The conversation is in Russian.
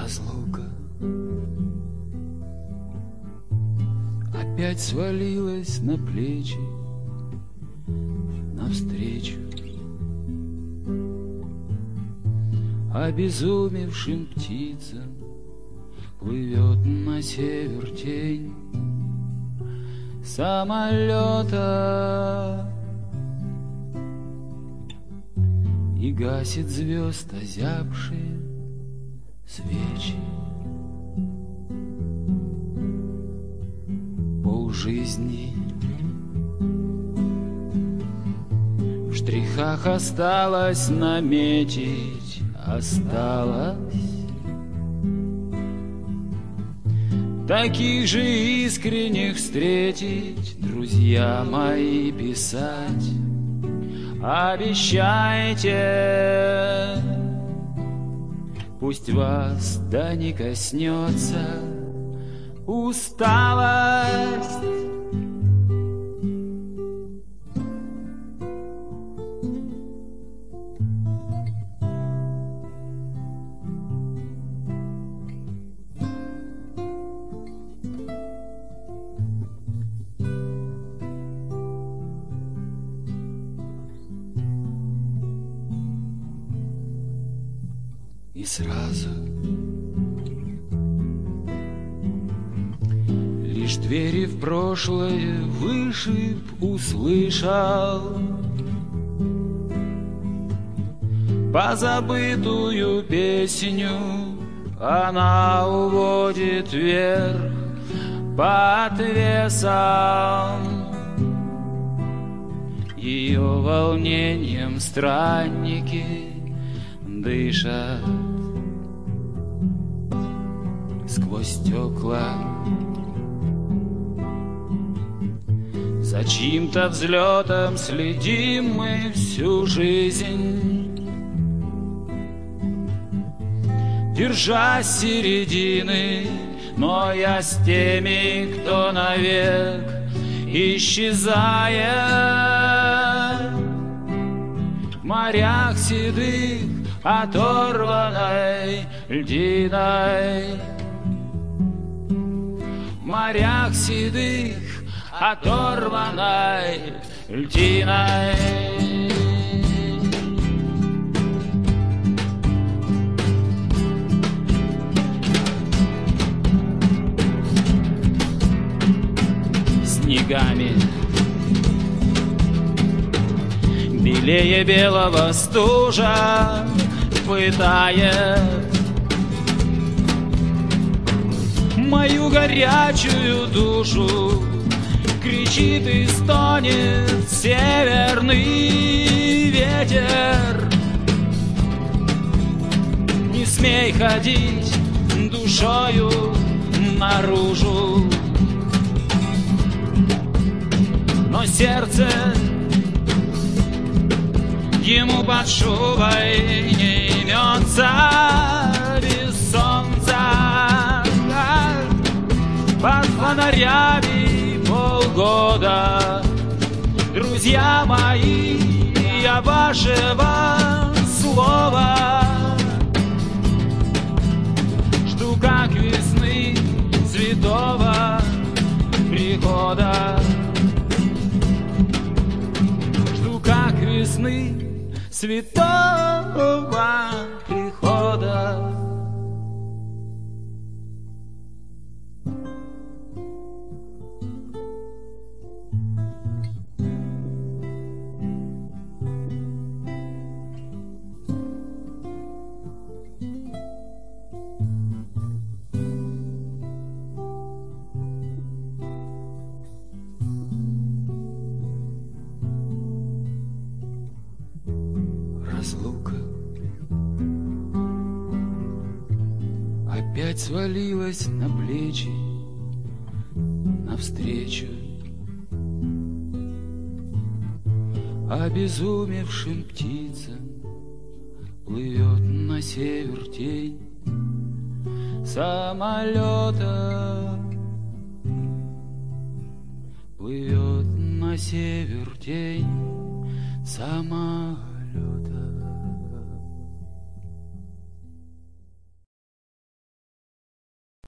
Разлука опять свалилась на плечи, навстречу обезумевшим птицам плывет на север тень самолета и гасит звезд озябшие свечи. Полжизни в штрихах осталось наметить, осталось таких же искренних встретить, друзья мои, писать обещайте. Пусть вас да не коснется усталость. И сразу лишь двери в прошлое вышиб, услышал позабытую песню. Она уводит вверх по отвесам, ее волнением странники дышат сквозь стекла. За чьим-то взлетом следим мы всю жизнь, держась середины, но я с теми, кто навек исчезает в морях седых, оторванной льдиной. В морях седых, оторванной льдиной. Снегами белее белого стужа пытает мою горячую душу, кричит и стонет северный ветер. Не смей ходить душою наружу, но сердце ему под шубой не имется без солнца. Под фонарями полгода, друзья мои, я вашего слова жду, как весны святого прихода. Жду, как весны святого прихода. Разлука опять свалилась на плечи, навстречу обезумевшим птицам плывет на север тень самолета. Плывет на север тень самолета.